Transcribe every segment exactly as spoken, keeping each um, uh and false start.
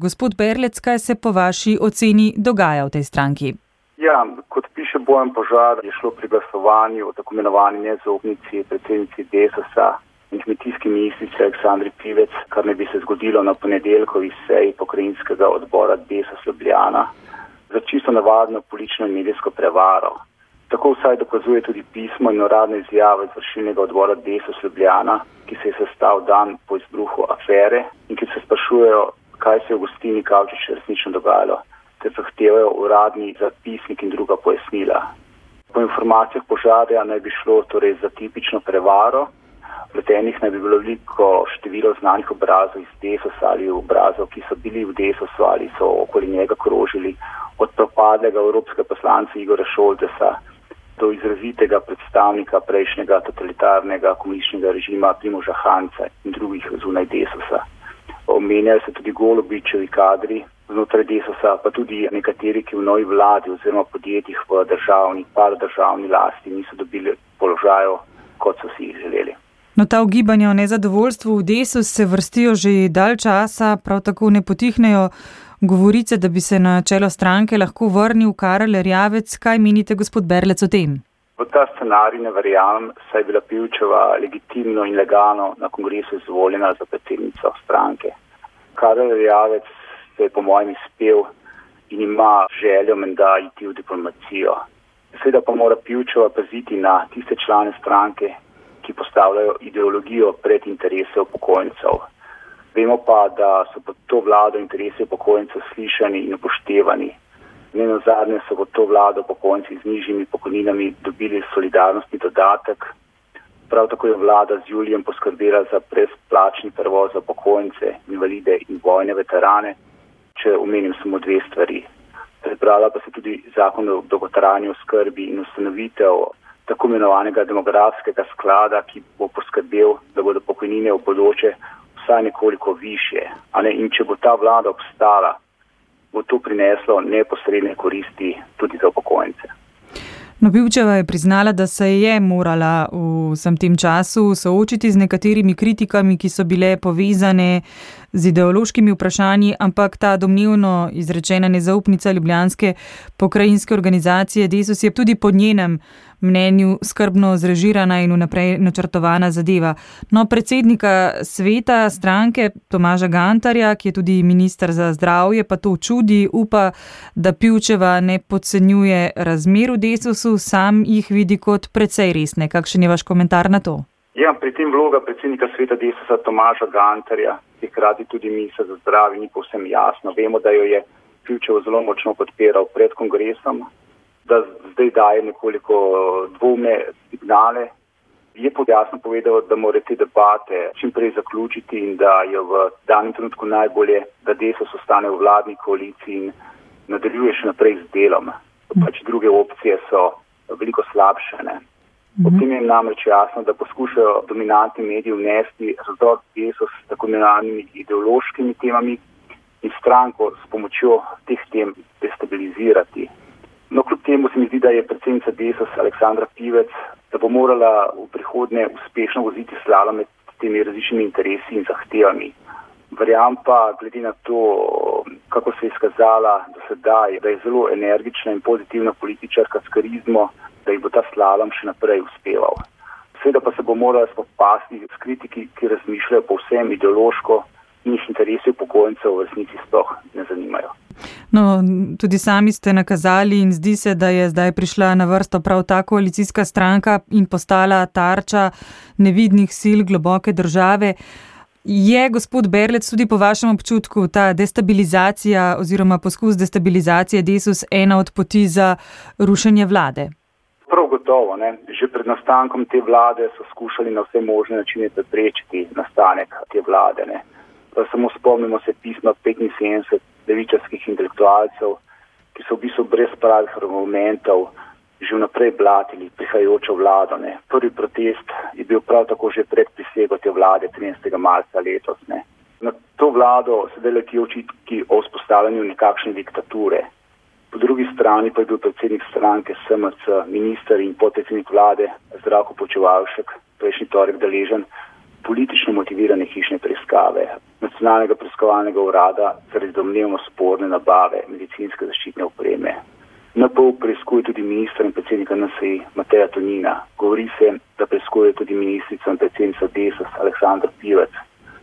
Gospod Berlec, kaj se po vaši oceni dogaja v tej stranki? Ja, kot piše Bojan Požar, je šlo pri glasovanju o tako imenovani nezaupnici predsednici Desusa in kmetijski ministrici Aleksandri Pivec, kar ne bi se zgodilo na ponedeljkovi seji pokrajinskega odbora Desus Ljubljana, za čisto navadno politično in medijsko prevaro. Tako vsaj dokazuje tudi pismo in uradna izjava izvršilnega odbora Desus Ljubljana, ki se je sestal dan po izbruhu afere in ki se sprašujejo, kaj se je v gostilni Kavčič resnično dogajalo, ter zahtevajo uradni zapisnik in druga pojasnila. Po informacijah Požarja naj bi šlo torej za tipično prevaro. Vpletenih naj bi bilo veliko število znanih obrazov iz Desusa ali obrazov, ki so bili v Desusu ali so okoli njega krožili, od propadlega evropskega poslanca Igorja Šoltesa do izrazitega predstavnika prejšnjega totalitarnega komunističnega režima Primoža Hanca in drugih zunaj Desusa. Omenjajo se tudi Golobičevi kadri znotraj Desusa, pa tudi nekateri, ki v novi vladi oziroma podjetjih v državni, paradržavni lasti niso dobili položajev, kot so si jih želeli. No, ta ugibanja o nezadovoljstvu v Desus se vrstijo že dalj časa, prav tako ne potihnejo govorice, da bi se na čelo stranke lahko vrnil Karel Erjavec. Kaj menite, gospod Berlec, o tem? V ta scenarij ne verjamem, saj je bila Pivčeva legitimno in legalno na kongresu izvoljena za predsednico stranke. Karel Erjavec se je po mojem izpel in ima željo menda iti v diplomacijo. Seveda pa mora Pivčeva paziti na tiste člane stranke, ki postavljajo ideologijo pred interese upokojencev. Vemo pa, da so pod to vlado interese upokojencev slišani in upoštevani. Ne nazadnje so pod to vlado upokojenci z nižjimi pokojninami dobili solidarnostni dodatek. Prav tako je vlada z julijem poskrbela za brezplačni prevoz za upokojence, invalide in vojne veterane, če omenim samo dve stvari. Prebrala pa se tudi zakon o dolgotrajni oskrbi in ustanovitev tako imenovanega demografskega sklada, ki bo poskrbel, da bodo pokojnine v bodoče vsaj nekoliko višje. A ne? In če bo ta vlada obstala, bo to prineslo neposredne koristi tudi za upokojence. No, Pivčeva je priznala, da se je morala v vsem tem času soočiti z nekaterimi kritikami, ki so bile povezane z ideološkimi vprašanji, ampak ta domnevno izrečena nezaupnica ljubljanske pokrajinske organizacije Desus je tudi po njenem mnenju skrbno zrežirana in vnaprej načrtovana zadeva. No, predsednika sveta stranke Tomaža Gantarja, ki je tudi minister za zdravje, pa to čudi, upa, da Pivčeva ne podcenjuje razmer v Desusu, sam jih vidi kot precej resne. Kakšen je vaš komentar na to? Ja, pri tem vloga predsednika sveta Desusa Tomaža Gantarja, ki hkrati tudi minister za zdravje, ni povsem jasno. Vemo, da jo je Pivčevo zelo močno podpiral pred kongresom, da zdaj daje nekoliko dvomne signale. Je jasno povedal, da mora te debate čim prej zaključiti in da je v danem trenutku najbolje, da Desus ostane v vladni koaliciji in nadaljuje še naprej z delom. Pač druge opcije so veliko slabše. Ob tem je namreč jasno, da poskušajo dominantni mediji vnesti razdor Desus s tako imenovanimi ideološkimi temami in stranko s pomočjo teh tem destabilizirati. No, kljub temu se mi zdi, da je predsednica Desus Aleksandra Pivec, da bo morala v prihodnje uspešno voziti slalom med temi različnimi interesi in zahtevami. Verjamem pa, glede na to, kako se je izkazala do sedaj, da je zelo energična in pozitivna političarka s karizmo, da jih bo ta slalom še naprej uspeval. Seveda pa se bo morala spopasti s kritiki, ki razmišljajo povsem ideološko in jih interesi upokojencev v resnici sploh ne zanimajo. No, tudi sami ste nakazali in zdi se, da je zdaj prišla na vrsto prav ta koalicijska stranka in postala tarča nevidnih sil globoke države. Je, gospod Berlec, tudi po vašem občutku ta destabilizacija oziroma poskus destabilizacije Desus ena od poti za rušenje vlade? Prav gotovo, ne. Že pred nastankom te vlade so skušali na vse možne načine preprečiti nastanek te vlade, ne. Pa samo spomnimo se pisma petinsedemdeset levičarskih intelektualcev, ki so v bistvu brez pravih argumentov že vnaprej blatili prihajajočo vlado. Ne. Prvi protest je bil prav tako že pred prisego te vlade trinajstega marca letos. Ne. Na to vlado sedaj letijo očitki o vzpostavljanju nekakšne diktature. Po drugi strani pa je bil predsednik stranke S M C, minister in podpredsednik vlade Zdravko Počivalšek prejšnji torek deležen politično motivirane hišne preiskave Nacionalnega preiskovalnega urada zaradi domnevno sporne nabave medicinske zaščitne opreme. N P U preiskuje tudi ministra in predsednika N S I Mateja Tonina. Govori se, da preiskuje tudi ministrica in predsednica Desus Aleksandra Pivec.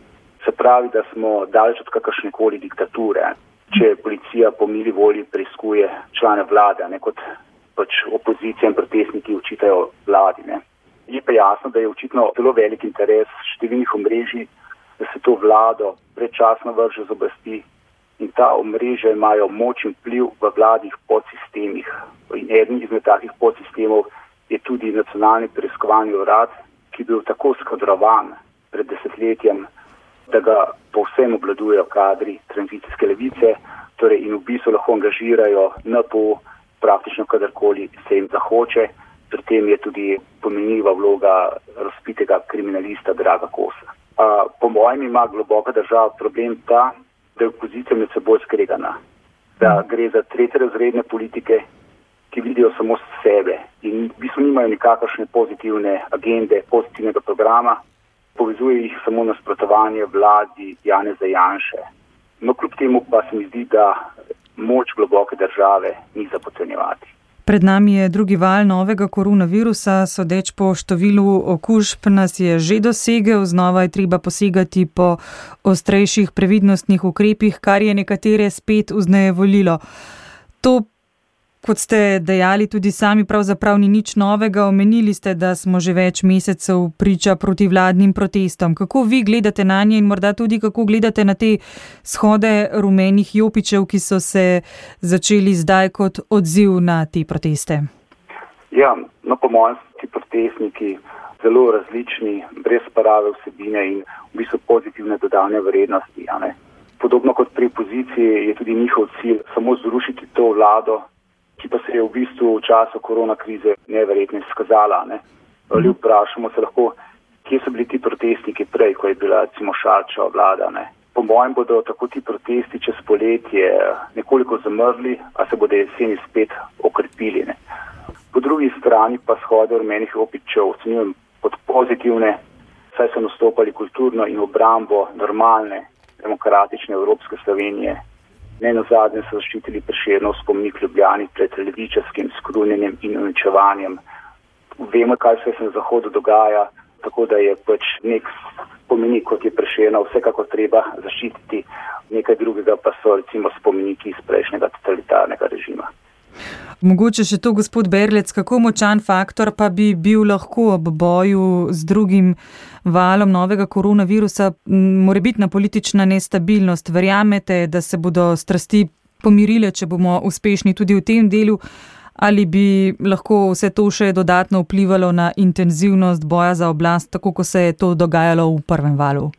Se pravi, da smo daleč od kakršnekoli diktature, če policija po mili volji preiskuje člane vlade, ne kot pač opozicija in protestniki očitajo vladi. Ne. Je pa jasno, da je očitno zelo velik interes številnih omrežij, da se to vlado predčasno vrže z oblasti in ta omrežja imajo moč in vpliv v vladnih podsistemih. In eden izmed takih podsistemov je tudi Nacionalni preiskovalni urad, ki je bil tako skadrovan pred desetletjem, da ga povsem obvladujejo kadri tranzicijske levice, torej in v bistvu lahko angažirajo N P U praktično kadarkoli se jim zahoče. Pri tem je tudi pomenljiva vloga razpitega kriminalista Draga Kosa. A, po mojem ima globoka država problem ta, da je opozicija med seboj skregana. Da gre za tretjerazredne politike, ki vidijo samo sebe in v bistvu nimajo nikakršne pozitivne agende, pozitivnega programa, povezuje jih samo nasprotovanje vladi Janeza Janše. No, kljub temu pa se mi zdi, da moč globoke države ni za podcenjevati. Pred nami je drugi val novega koronavirusa, sodeč po številu okužb nas je že dosegel, znova je treba posegati po ostrejših previdnostnih ukrepih, kar je nekatere spet vznejevoljilo. To, kot ste dejali tudi sami, pravzaprav ni nič novega, omenili ste, da smo že več mesecev priča protivladnim protestom. Kako vi gledate na nje in morda tudi kako gledate na te shode rumenih jopičev, ki so se začeli zdaj kot odziv na te proteste? Ja, no po mojem ti protestniki zelo različni, brez prave vsebine in v bistvu pozitivne dodane vrednosti. Ja, ne? Podobno kot pri opoziciji je tudi njihov cilj samo zrušiti to vlado, ki pa se je v bistvu v času korona krize neverjetno izkazala. Ne? Ali vprašamo se lahko, kje so bili ti protestniki prej, ko je bila recimo Šarčeva vlada. Ne? Po mojem bodo tako ti protesti čez poletje nekoliko zamrli, a se bodo jeseni spet okrepili. Ne? Po drugi strani pa shode rumenih jopičev ocenjujem kot pozitivne, saj so nastopali kulturno in obrambo normalne, demokratične Evropske Slovenije. Ne nazadnje so zaščitili Prešernov spomenik Ljubljani pred levičarskim skrunjenjem in uničevanjem. Vemo, kaj se na Zahodu dogaja, tako da je pač nek spomenik, kot je Prešernov, vsekakor treba zaščititi. Nekaj drugega pa so recimo spomeniki iz prejšnjega totalitarnega režima. Mogoče še to, gospod Berlec, kako močan faktor pa bi bil lahko ob boju z drugim valom novega koronavirusa morebitna politična nestabilnost? Verjamete, da se bodo strasti pomirile, če bomo uspešni tudi v tem delu, ali bi lahko vse to še dodatno vplivalo na intenzivnost boja za oblast, tako kot se je to dogajalo v prvem valu?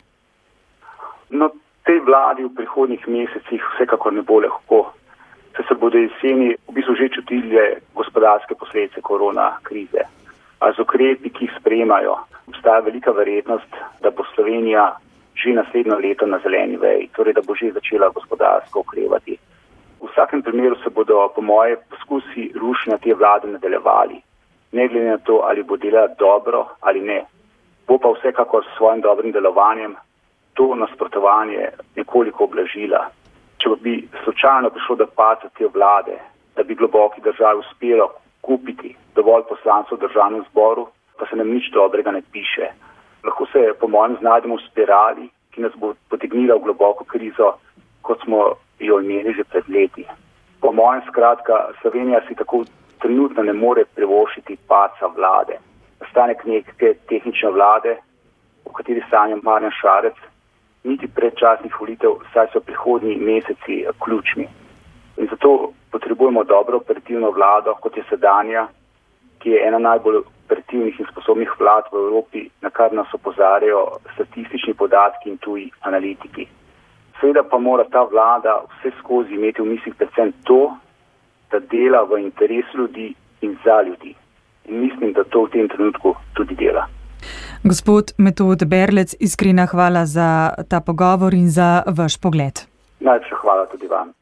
No, tej vladi v prihodnjih mesecih vsekakor ne bo lahko. Se bodo jeseni v bistvu že čutile gospodarske posledice korona krize. A z ukrepi, ki jih sprejemajo, obstaja velika verjetnost, da bo Slovenija že naslednjo leto na zeleni veji, torej da bo že začela gospodarsko okrevati. V vsakem primeru se bodo, po moje, poskusi rušenja te vlade nadaljevali. Ne glede na to, ali bo delala dobro ali ne. Bo pa vsekakor s svojim dobrim delovanjem to nasprotovanje nekoliko oblažila. Če bi slučajno prišlo do padca te vlade, da bi globoki državi uspelo kupiti dovolj poslancev v državnem zboru, pa se nam nič dobrega ne piše. Lahko se, po mojem, znajdemo v spirali, ki nas bo potegnila v globoko krizo, kot smo jo imeli že pred leti. Po mojem, skratka, Slovenija si tako trenutno ne more privoščiti padca vlade. Nastanek neke tehnične vlade, v kateri sanja Marjan Šarec, niti predčasnih volitev, saj so prihodnji meseci ključni. In zato potrebujemo dobro operativno vlado, kot je sedanja, ki je ena najbolj operativnih in sposobnih vlad v Evropi, na kar nas opozarjajo statistični podatki in tuji analitiki. Seveda pa mora ta vlada vse skozi imeti v mislih predvsem to, da dela v interesu ljudi in za ljudi. In mislim, da to v tem trenutku tudi dela. Gospod Metod Berlec, iskrena hvala za ta pogovor in za vaš pogled. Najlepša hvala tudi vam.